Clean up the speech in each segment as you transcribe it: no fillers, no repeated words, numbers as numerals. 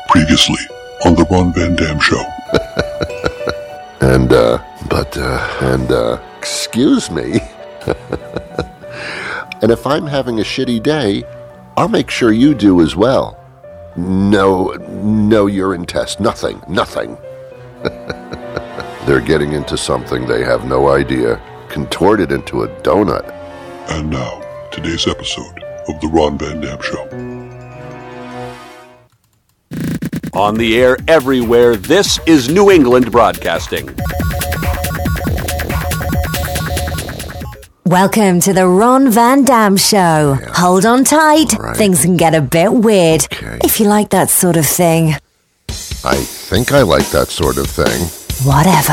Previously on the Ron Van Dam Show. Excuse me. And if I'm having a shitty day, I'll make sure you do as well. No urine test, nothing. They're getting into something they have no idea, contorted into a donut. And now, today's episode of the Ron Van Dam Show. On the air everywhere, this is New England Broadcasting. Welcome to the Ron Van Dam Show. Yeah. Hold on tight. Right. Things can get a bit weird. Okay. If you like that sort of thing. I think I like that sort of thing. Whatever.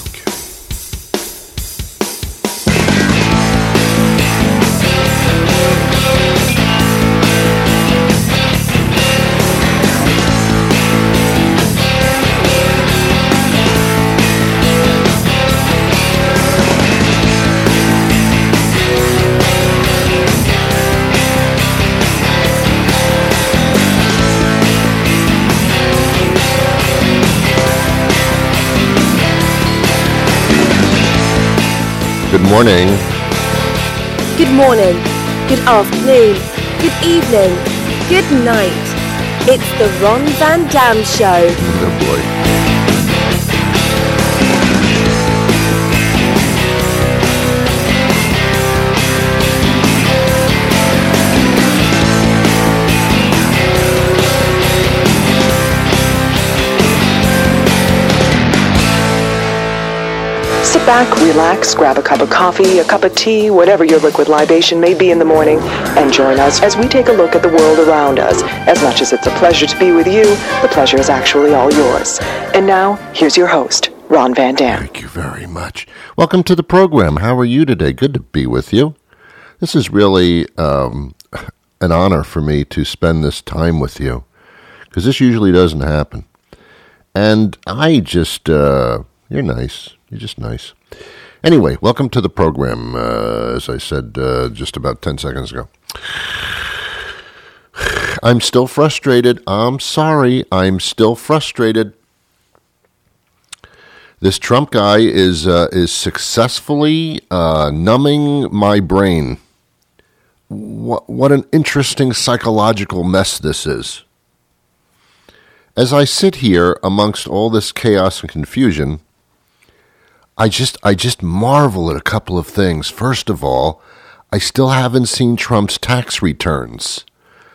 Good morning. Good morning, good afternoon, good evening, good night. It's the Ron Van Dam Show. Oh boy. Sit back, relax, grab a cup of coffee, a cup of tea, whatever your liquid libation may be in the morning, and join us as we take a look at the world around us. As much as it's a pleasure to be with you, the pleasure is actually all yours. And now, here's your host, Ron Van Dam. Thank you very much. Welcome to the program. How are you today? Good to be with you. This is really an honor for me to spend this time with you, because this usually doesn't happen. And I just, you're nice. You're just nice. Anyway, welcome to the program, as I said just about 10 seconds ago. I'm still frustrated. I'm sorry. I'm still frustrated. This Trump guy is successfully numbing my brain. What an interesting psychological mess this is. As I sit here amongst all this chaos and confusion, I just marvel at a couple of things. First of all, I still haven't seen Trump's tax returns.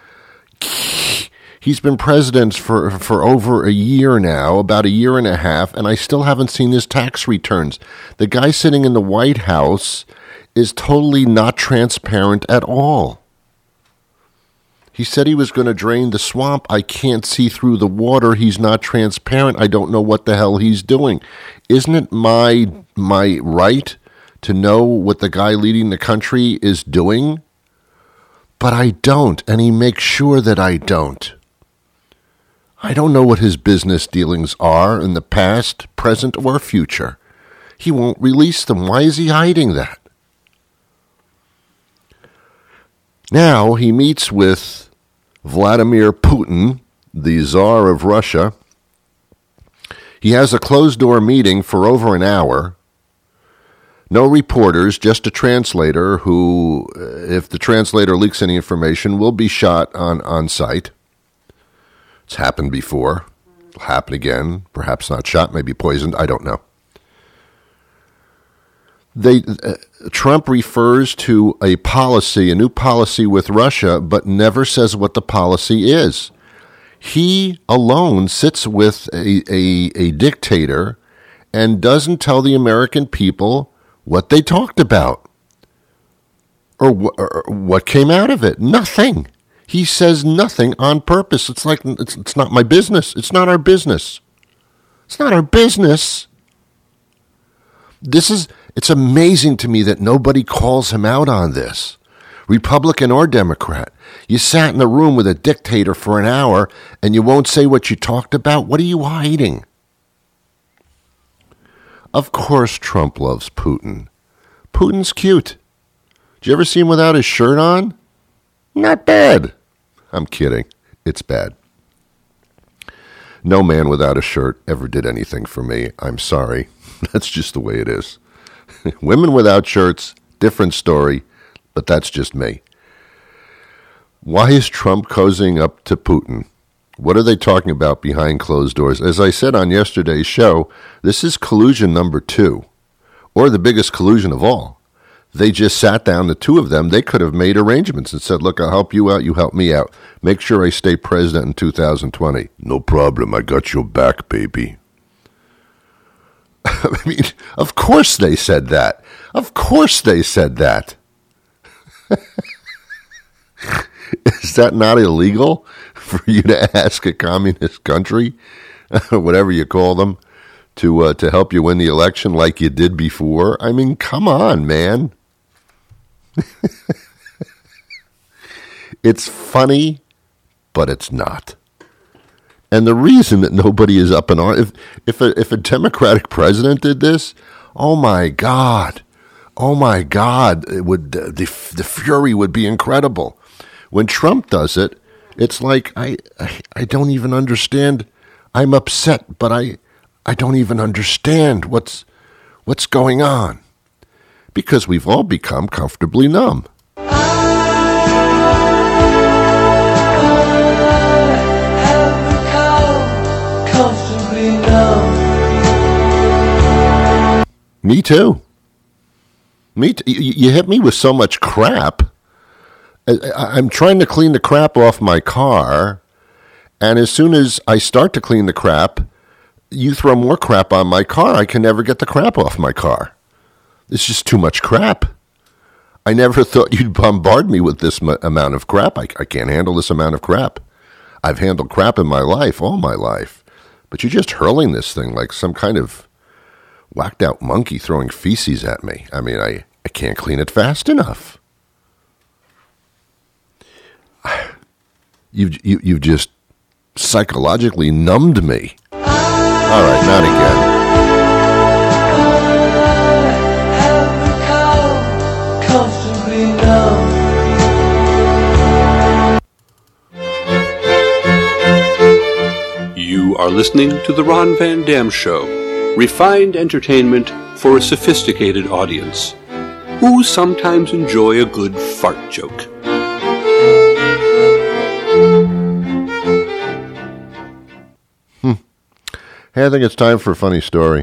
He's been president for over a year now, about a year and a half, and I still haven't seen his tax returns. The guy sitting in the White House is totally not transparent at all. He said he was going to drain the swamp. I can't see through the water. He's not transparent. I don't know what the hell he's doing. Isn't it my right to know what the guy leading the country is doing? But I don't, and he makes sure that I don't. I don't know what his business dealings are in the past, present, or future. He won't release them. Why is he hiding that? Now he meets with Vladimir Putin, the Tsar of Russia. He has a closed-door meeting for over an hour. No reporters, just a translator who, if the translator leaks any information, will be shot on sight. It's happened before. It'll happen again. Perhaps not shot, maybe poisoned. I don't know. Trump refers to a new policy with Russia, but never says what the policy is. He alone sits with a dictator and doesn't tell the American people what they talked about or what came out of it. Nothing. He says nothing on purpose. It's like, it's not my business. It's not our business. It's not our business. It's amazing to me that nobody calls him out on this, Republican or Democrat. You sat in a room with a dictator for an hour and you won't say what you talked about? What are you hiding? Of course Trump loves Putin. Putin's cute. Did you ever see him without his shirt on? Not bad. I'm kidding. It's bad. No man without a shirt ever did anything for me. I'm sorry. That's just the way it is. Women without shirts, different story, but that's just me. Why is Trump cozying up to Putin? What are they talking about behind closed doors? As I said on yesterday's show, this is collusion number 2, or the biggest collusion of all. They just sat down, the two of them. They could have made arrangements and said, look, I'll help you out, you help me out. Make sure I stay president in 2020. No problem, I got your back, baby. I mean, of course they said that. Of course they said that. Is that not illegal for you to ask a communist country, whatever you call them, to help you win the election like you did before? I mean, come on, man. It's funny, but it's not. And the reason that nobody is up in arms, if a Democratic president did this, oh my God, it would the fury would be incredible. When Trump does it, it's like I don't even understand. I'm upset, but I don't even understand what's going on, because we've all become comfortably numb. Me too. You hit me with so much crap. I'm trying to clean the crap off my car, and as soon as I start to clean the crap, you throw more crap on my car. I can never get the crap off my car. It's just too much crap. I never thought you'd bombard me with this amount of crap. I can't handle this amount of crap. I've handled crap in my life, all my life. But you're just hurling this thing like some kind of whacked out monkey throwing feces at me. I mean, I can't clean it fast enough. You've just psychologically numbed me. All right, not again. You are listening to The Ron Van Dam Show, refined entertainment for a sophisticated audience who sometimes enjoy a good fart joke. Hey, I think it's time for a funny story.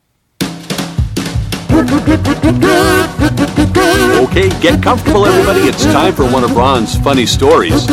Okay, get comfortable, everybody. It's time for one of Ron's funny stories.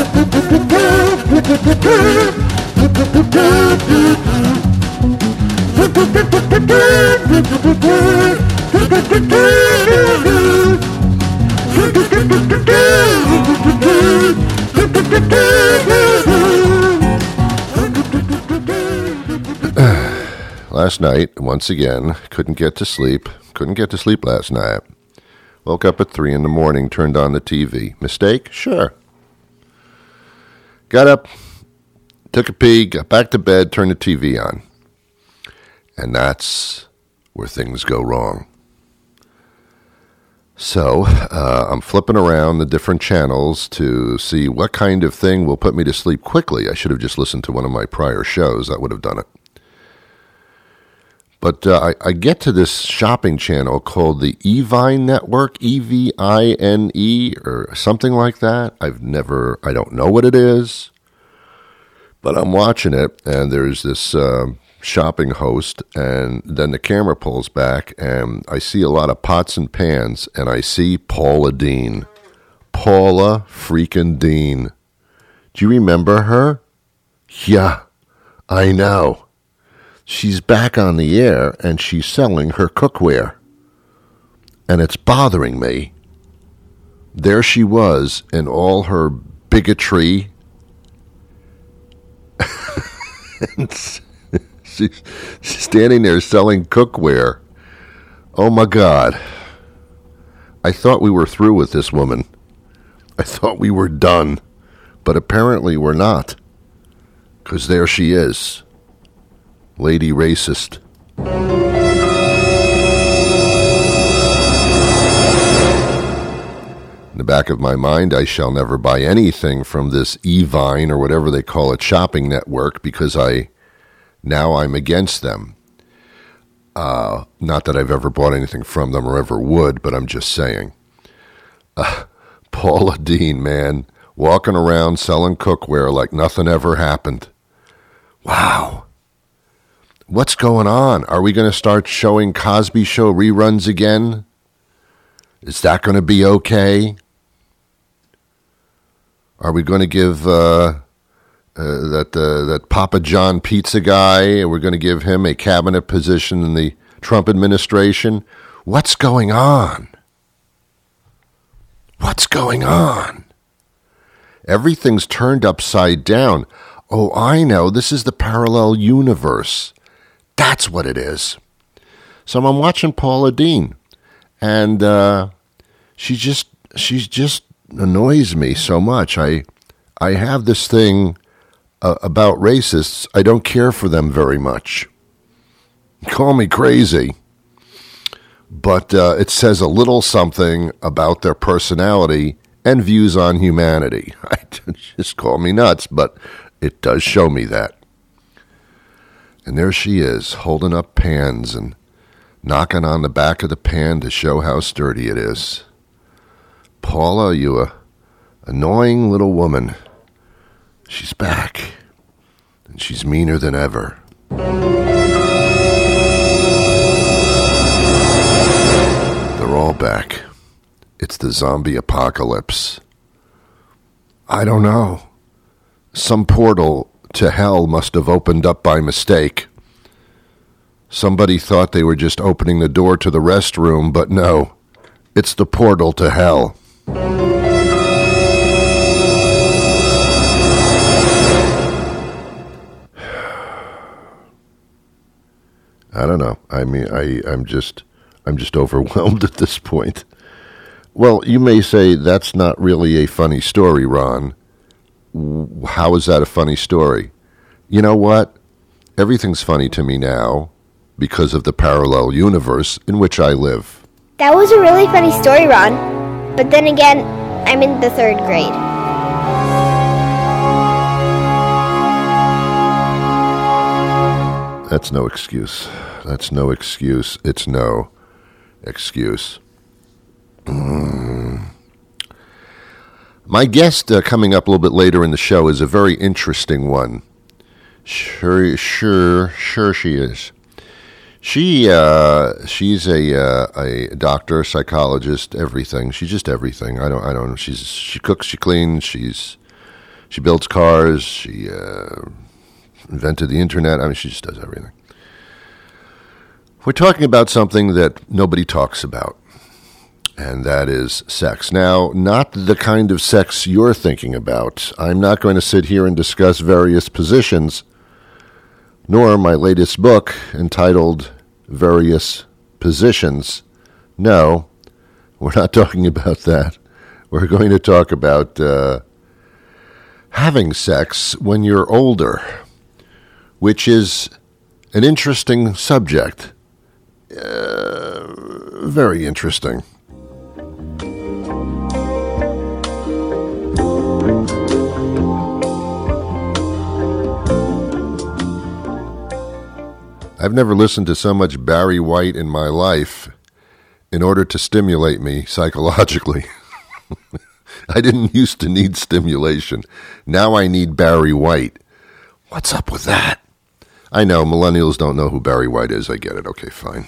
Last night, once again, couldn't get to sleep last night. Woke up at 3 in the morning, turned on the TV. Mistake? Sure. Got up, took a pee, got back to bed, turned the TV on. And that's where things go wrong. So, I'm flipping around the different channels to see what kind of thing will put me to sleep quickly. I should have just listened to one of my prior shows. That would have done it. But I get to this shopping channel called the Evine Network, E-V-I-N-E, or something like that. I don't know what it is, but I'm watching it, and there's this shopping host, and then the camera pulls back, and I see a lot of pots and pans, and I see Paula Deen. Paula freaking Deen. Do you remember her? Yeah, I know. She's back on the air, and she's selling her cookware. And it's bothering me. There she was in all her bigotry. And she's standing there selling cookware. Oh, my God. I thought we were through with this woman. I thought we were done. But apparently we're not. Because there she is. Lady Racist. In the back of my mind, I shall never buy anything from this Evine or whatever they call it shopping network, because I Now I'm against them. Not that I've ever bought anything from them or ever would, but I'm just saying. Paula Deen, man, walking around selling cookware like nothing ever happened. Wow. What's going on? Are we going to start showing Cosby Show reruns again? Is that going to be okay? Are we going to give that Papa John pizza guy, we're going to give him a cabinet position in the Trump administration? What's going on? What's going on? Everything's turned upside down. Oh, I know. This is the parallel universe. That's what it is. So I'm watching Paula Deen, and she just annoys me so much. I have this thing about racists. I don't care for them very much. Call me crazy, but it says a little something about their personality and views on humanity. Just call me nuts, but it does show me that. And there she is, holding up pans and knocking on the back of the pan to show how sturdy it is. Paula, you a annoying little woman. She's back, and she's meaner than ever. They're all back. It's the zombie apocalypse. I don't know. Some portal to hell must have opened up by mistake. Somebody thought they were just opening the door to the restroom, but no. It's the portal to hell. I don't know. I mean, I'm just overwhelmed at this point. Well, you may say that's not really a funny story, Ron. How is that a funny story? You know what? Everything's funny to me now because of the parallel universe in which I live. That was a really funny story, Ron. But then again, I'm in the 3rd grade. That's no excuse. That's no excuse. It's no excuse. My guest coming up a little bit later in the show is a very interesting one. Sure she is. She's a doctor, psychologist, everything. She's just everything. I don't know. She cooks, she cleans, she builds cars, she invented the internet. I mean, she just does everything. We're talking about something that nobody talks about, and that is sex. Now, not the kind of sex you're thinking about. I'm not going to sit here and discuss various positions, nor my latest book entitled Various Positions. No, we're not talking about that. We're going to talk about having sex when you're older, which is an interesting subject. Very interesting. I've never listened to so much Barry White in my life in order to stimulate me psychologically. I didn't used to need stimulation. Now I need Barry White. What's up with that? I know, millennials don't know who Barry White is. I get it. Okay, fine.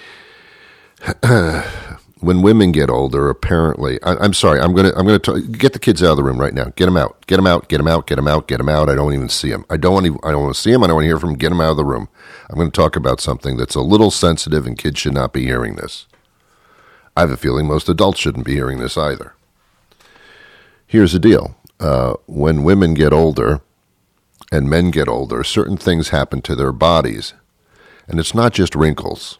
When women get older, apparently, I'm sorry. I'm gonna get the kids out of the room right now. Get them out. Get them out. Get them out. Get them out. Get them out. I don't even see them. I don't want to see them. I don't want to hear from them. Get them out of the room. I'm going to talk about something that's a little sensitive, and kids should not be hearing this. I have a feeling most adults shouldn't be hearing this either. Here's the deal: when women get older and men get older, certain things happen to their bodies, and it's not just wrinkles.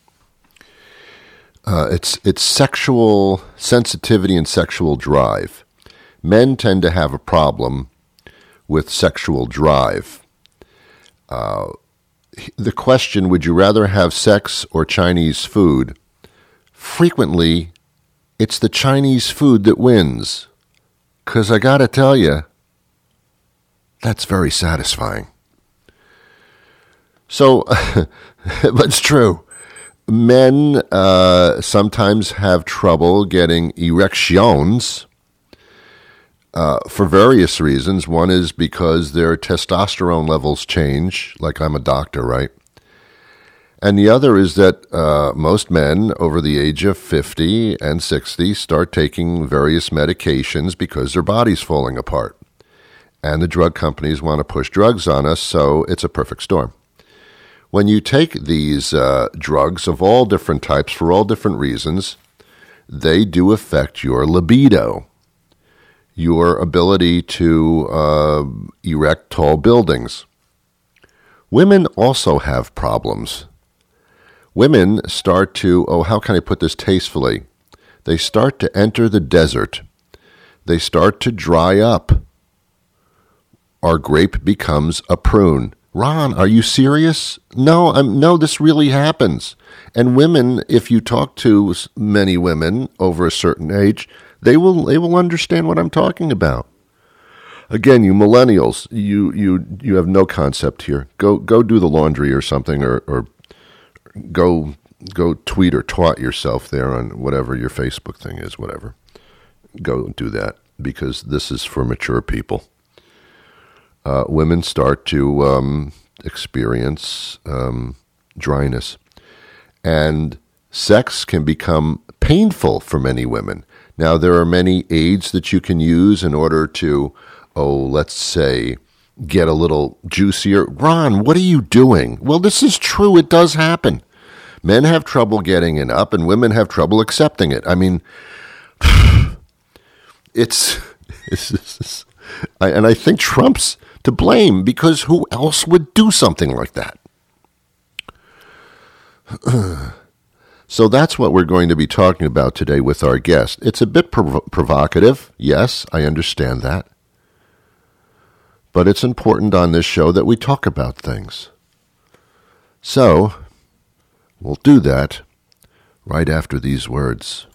It's sexual sensitivity and sexual drive. Men tend to have a problem with sexual drive. The question, would you rather have sex or Chinese food? Frequently, it's the Chinese food that wins. 'Cause I gotta tell you, that's very satisfying. So, but it's true. Men sometimes have trouble getting erections for various reasons. One is because their testosterone levels change, like I'm a doctor, right? And the other is that most men over the age of 50 and 60 start taking various medications because their body's falling apart. And the drug companies want to push drugs on us, so it's a perfect storm. When you take these drugs of all different types for all different reasons, they do affect your libido, your ability to erect tall buildings. Women also have problems. Women start to, how can I put this tastefully? They start to enter the desert. They start to dry up. Our grape becomes a prune. Ron, are you serious? No, this really happens. And women, if you talk to many women over a certain age, they will understand what I'm talking about. Again, you millennials, you have no concept here. Go do the laundry or something, or go tweet or twat yourself there on whatever your Facebook thing is, whatever. Go do that, because this is for mature people. Women start to experience dryness. And sex can become painful for many women. Now, there are many aids that you can use in order to, let's say, get a little juicier. Ron, what are you doing? Well, this is true. It does happen. Men have trouble getting it up, and women have trouble accepting it. I mean, it's and I think Trump's to blame, because who else would do something like that? So that's what we're going to be talking about today with our guest. It's a bit provocative. Yes, I understand that. But it's important on this show that we talk about things. So, we'll do that right after these words.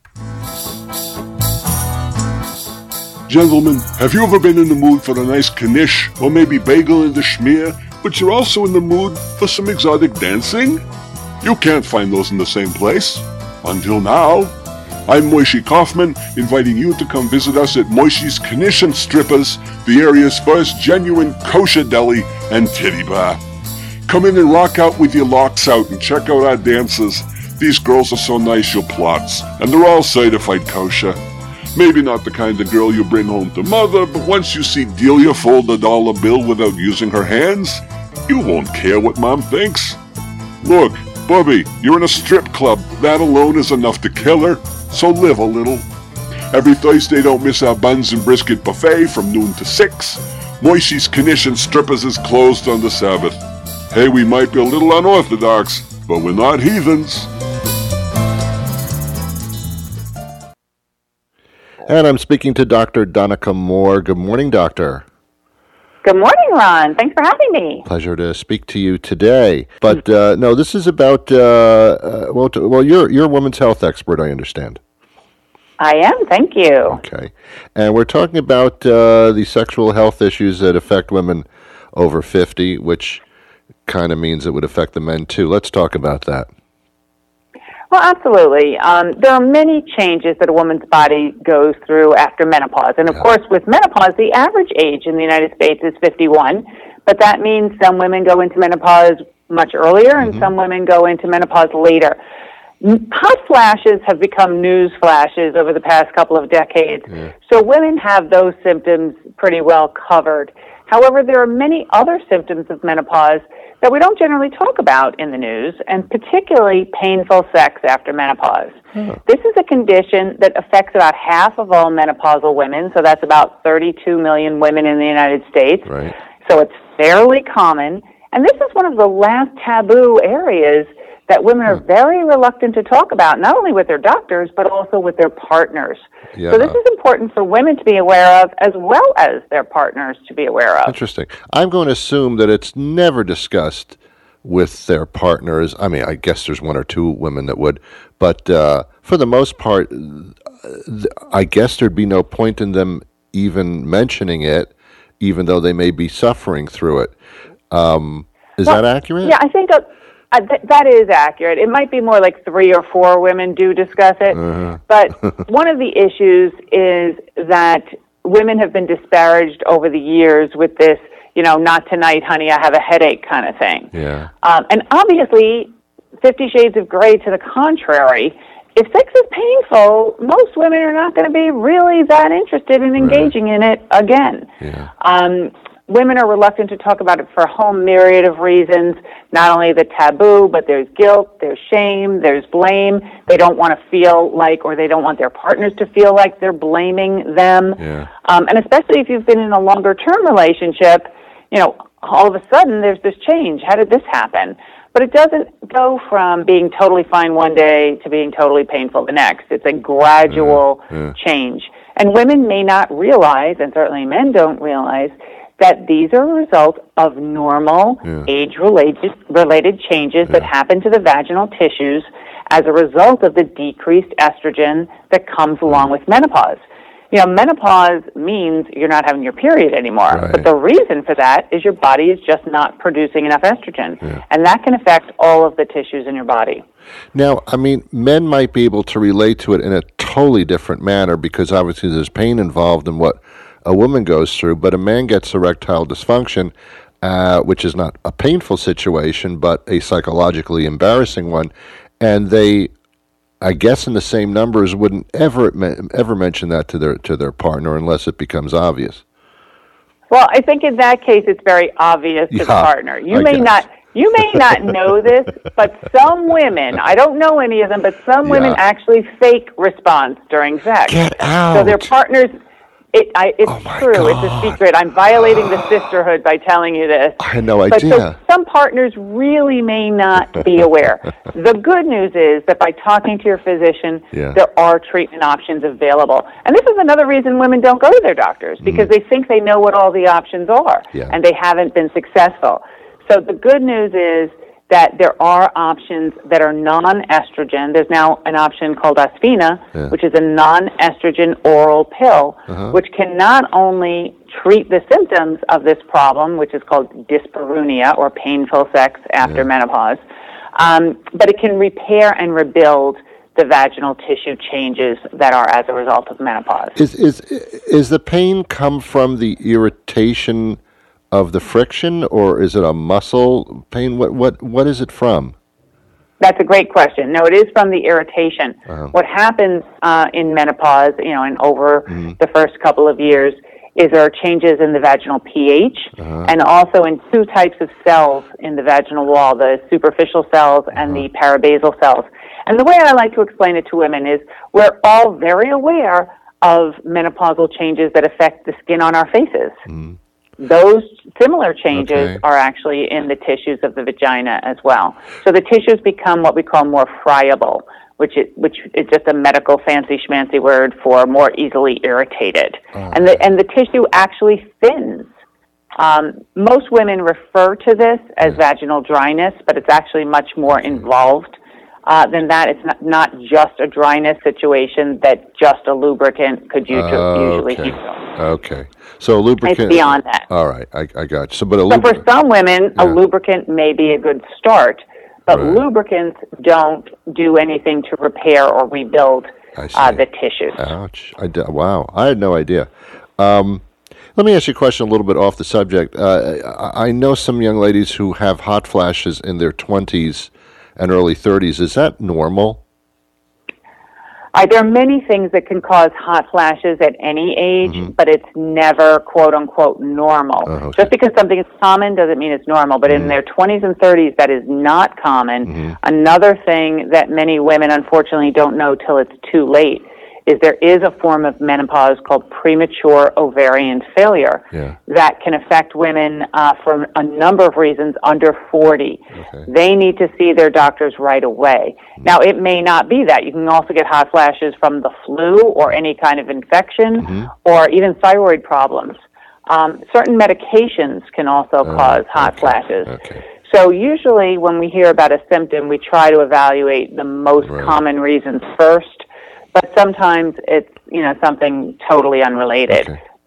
Gentlemen, have you ever been in the mood for a nice knish or maybe bagel in the schmear, but you're also in the mood for some exotic dancing? You can't find those in the same place. Until now. I'm Moishi Kaufman, inviting you to come visit us at Moishi's Knish and Strippers, the area's first genuine kosher deli and titty bar. Come in and rock out with your locks out and check out our dancers. These girls are so nice you'll plots, and they're all certified kosher. Maybe not the kind of girl you bring home to mother, but once you see Delia fold a dollar bill without using her hands, you won't care what mom thinks. Look, Bubby, you're in a strip club. That alone is enough to kill her, so live a little. Every Thursday, don't miss our buns and brisket buffet from noon to 6. Moishi's Knish and Strippers is closed on the Sabbath. Hey, we might be a little unorthodox, but we're not heathens. And I'm speaking to Dr. Donica Moore. Good morning, Doctor. Good morning, Ron. Thanks for having me. Pleasure to speak to you today. But no, this is about, you're a women's health expert, I understand. I am, thank you. Okay. And we're talking about the sexual health issues that affect women over 50, which kind of means it would affect the men too. Let's talk about that. Well, absolutely. There are many changes that a woman's body goes through after menopause. And, of course, with menopause, the average age in the United States is 51. But that means some women go into menopause much earlier and some women go into menopause later. Hot flashes have become news flashes over the past couple of decades. So women have those symptoms pretty well covered. However, there are many other symptoms of menopause that we don't generally talk about in the news, and particularly painful sex after menopause. This is a condition that affects about half of all menopausal women, so that's about 32 million women in the United States. Right. So it's fairly common, and this is one of the last taboo areas that women are very reluctant to talk about, not only with their doctors, but also with their partners. So this is important for women to be aware of, as well as their partners to be aware of. Interesting. I'm going to assume that it's never discussed with their partners. I mean, I guess there's one or two women that would, but for the most part, I guess there'd be no point in them even mentioning it, even though they may be suffering through it. Is that accurate? Yeah, I think that is accurate. It might be more like 3 or 4 women do discuss it. But one of the issues is that women have been disparaged over the years with this, not tonight, honey, I have a headache kind of thing. Yeah. And obviously, 50 Shades of Grey to the contrary, if sex is painful, most women are not going to be really that interested in engaging in it again. Yeah. Women are reluctant to talk about it for a whole myriad of reasons. Not only the taboo, but there's guilt, there's shame, there's blame. They don't want to feel like, or they don't want their partners to feel like they're blaming them. Yeah. And especially if you've been in a longer-term relationship, all of a sudden there's this change. How did this happen? But it doesn't go from being totally fine one day to being totally painful the next. It's a gradual change. And women may not realize, and certainly men don't realize, that these are a result of normal age-related changes that happen to the vaginal tissues as a result of the decreased estrogen that comes along with menopause. Menopause means you're not having your period anymore. Right. But the reason for that is your body is just not producing enough estrogen. And that can affect all of the tissues in your body. Now, men might be able to relate to it in a totally different manner because obviously there's pain involved in what a woman goes through, but a man gets erectile dysfunction, which is not a painful situation, but a psychologically embarrassing one, and they, I guess in the same numbers, wouldn't ever mention that to their partner unless it becomes obvious. Well, I think in that case it's very obvious to the partner. You may not know this, but some women, I don't know any of them, but some women actually fake response during sex. Get out. So their partners... It's true. God. It's a secret. I'm violating the sisterhood by telling you this. I had no idea. But so some partners really may not be aware. The good news is that by talking to your physician, there are treatment options available. And this is another reason women don't go to their doctors, because they think they know what all the options are, and they haven't been successful. So the good news is that there are options that are non-estrogen. There's now an option called Asfina, which is a non-estrogen oral pill, which can not only treat the symptoms of this problem, which is called dyspareunia, or painful sex after menopause, but it can repair and rebuild the vaginal tissue changes that are as a result of menopause. Is the pain come from the irritation of the friction, or is it a muscle pain? What is it from? That's a great question. No, it is from the irritation. What happens in menopause, and over the first couple of years, is there are changes in the vaginal pH and also in 2 types of cells in the vaginal wall, the superficial cells and the parabasal cells. And the way I like to explain it to women is we're all very aware of menopausal changes that affect the skin on our faces. Those similar changes are actually in the tissues of the vagina as well. So the tissues become what we call more friable, which is just a medical fancy schmancy word for more easily irritated. And the tissue actually thins. Most women refer to this as vaginal dryness, but it's actually much more involved than that. It's not just a dryness situation that just a lubricant could usually heal. Okay. So a lubricant... It's beyond that. All right, I got you. So for some women, a lubricant may be a good start, but lubricants don't do anything to repair or rebuild the tissues. Ouch. Wow, I had no idea. Let me ask you a question a little bit off the subject. I know some young ladies who have hot flashes in their 20s and early 30s. Is that normal? There are many things that can cause hot flashes at any age, but it's never, quote-unquote, normal. Just because something is common doesn't mean it's normal, but in their 20s and 30s, that is not common. Another thing that many women, unfortunately, don't know till it's too late is there is a form of menopause called premature ovarian failure that can affect women for a number of reasons under 40. They need to see their doctors right away. Now, it may not be that. You can also get hot flashes from the flu or any kind of infection or even thyroid problems. Certain medications can also cause hot flashes. So usually when we hear about a symptom, we try to evaluate the most common reasons first. But sometimes it's, something totally unrelated.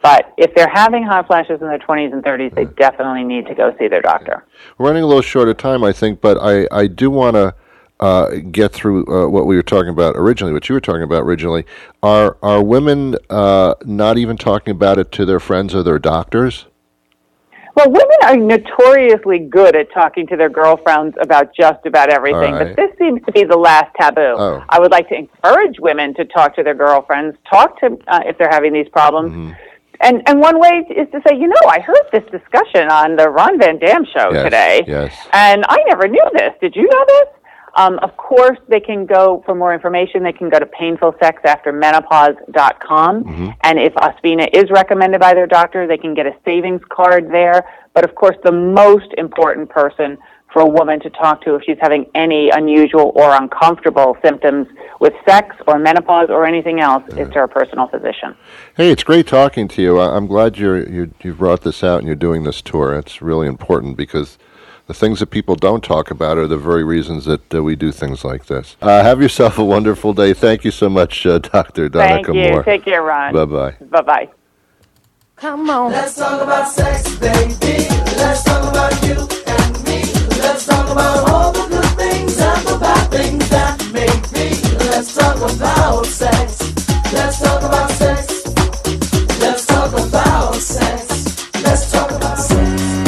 But if they're having hot flashes in their 20s and 30s, they definitely need to go see their doctor. We're running a little short of time, I think, but I do want to get through what we were talking about originally, what you were talking about originally. Are women not even talking about it to their friends or their doctors? Well, women are notoriously good at talking to their girlfriends about just about everything, All right. but this seems to be the last taboo. Oh. I would like to encourage women to talk to their girlfriends, talk to if they're having these problems. Mm-hmm. And one way is to say, I heard this discussion on the Ron Van Dam show today, and I never knew this. Did you know this? Of course, they can go, for more information, they can go to painfulsexaftermenopause.com. And if Aspina is recommended by their doctor, they can get a savings card there. But of course, the most important person for a woman to talk to if she's having any unusual or uncomfortable symptoms with sex or menopause or anything else is to her personal physician. Hey, it's great talking to you. I'm glad you brought this out and you're doing this tour. It's really important because the things that people don't talk about are the very reasons that we do things like this. Have yourself a wonderful day. Thank you so much, Dr. Donica Thank you. Moore. Take care, Ron. Bye-bye. Bye-bye. Come on. Let's talk about sex, baby. Let's talk about you and me. Let's talk about all the good things and the bad things that make me. Let's talk about sex. Let's talk about sex. Let's talk about sex. Let's talk about sex.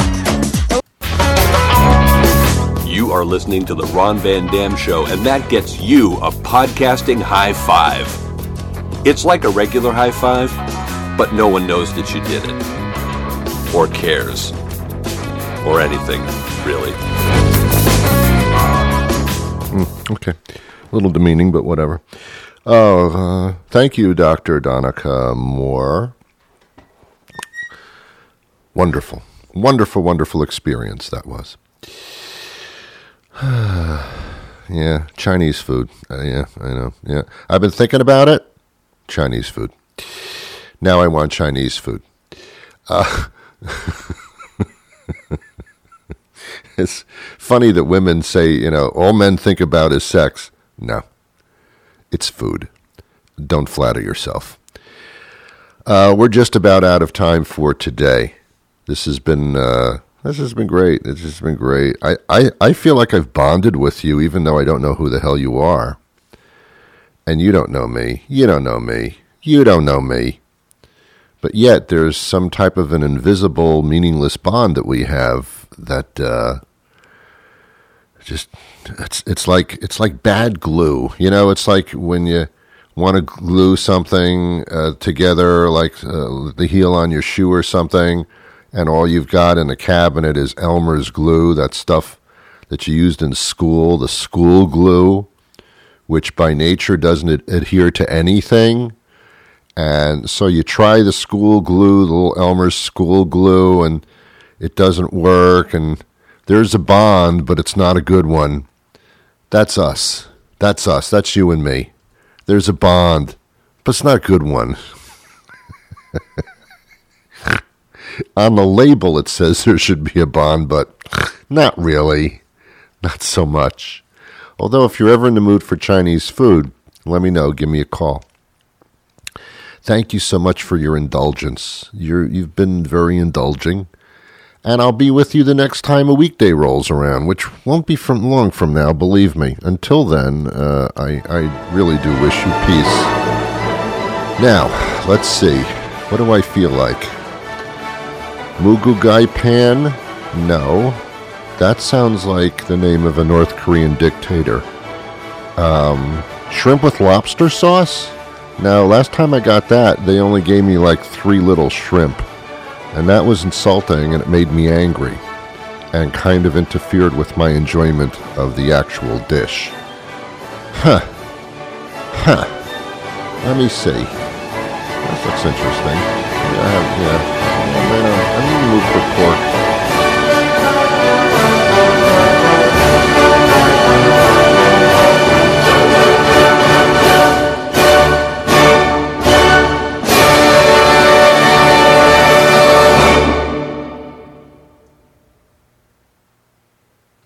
You are listening to the Ron Van Dam Show, and that gets you a podcasting high five. It's like a regular high five, but no one knows that you did it. Or cares. Or anything, really. Okay. A little demeaning, but whatever. Thank you, Dr. Donica Moore. Wonderful. Wonderful, wonderful experience that was. Yeah, Chinese food. Yeah, I know. Yeah, I've been thinking about it. Chinese food. Now I want Chinese food. It's funny that women say, all men think about is sex. No, it's food. Don't flatter yourself. We're just about out of time for today. This has been great. It's just been great. I feel like I've bonded with you, even though I don't know who the hell you are. And you don't know me. You don't know me. You don't know me. But yet there's some type of an invisible, meaningless bond that we have that it's like bad glue. It's like when you want to glue something together, like the heel on your shoe or something, and all you've got in the cabinet is Elmer's glue, that stuff that you used in school, the school glue, which by nature doesn't adhere to anything. And so you try the school glue, the little Elmer's school glue, and it doesn't work, and there's a bond, but it's not a good one. That's us. That's us. That's you and me. There's a bond, but it's not a good one. On the label, it says there should be a bond, but not really. Not so much. Although if you're ever in the mood for Chinese food, let me know. Give me a call. Thank you so much for your indulgence. You've been very indulging. And I'll be with you the next time a weekday rolls around, which won't be long from now, believe me. Until then, I really do wish you peace. Now, let's see. What do I feel like? Mugu Pan? No. That sounds like the name of a North Korean dictator. Shrimp with lobster sauce? Now, last time I got that, they only gave me like 3 little shrimp. And that was insulting, and it made me angry. And kind of interfered with my enjoyment of the actual dish. Huh. Let me see. That looks interesting. I'm in the mood for pork.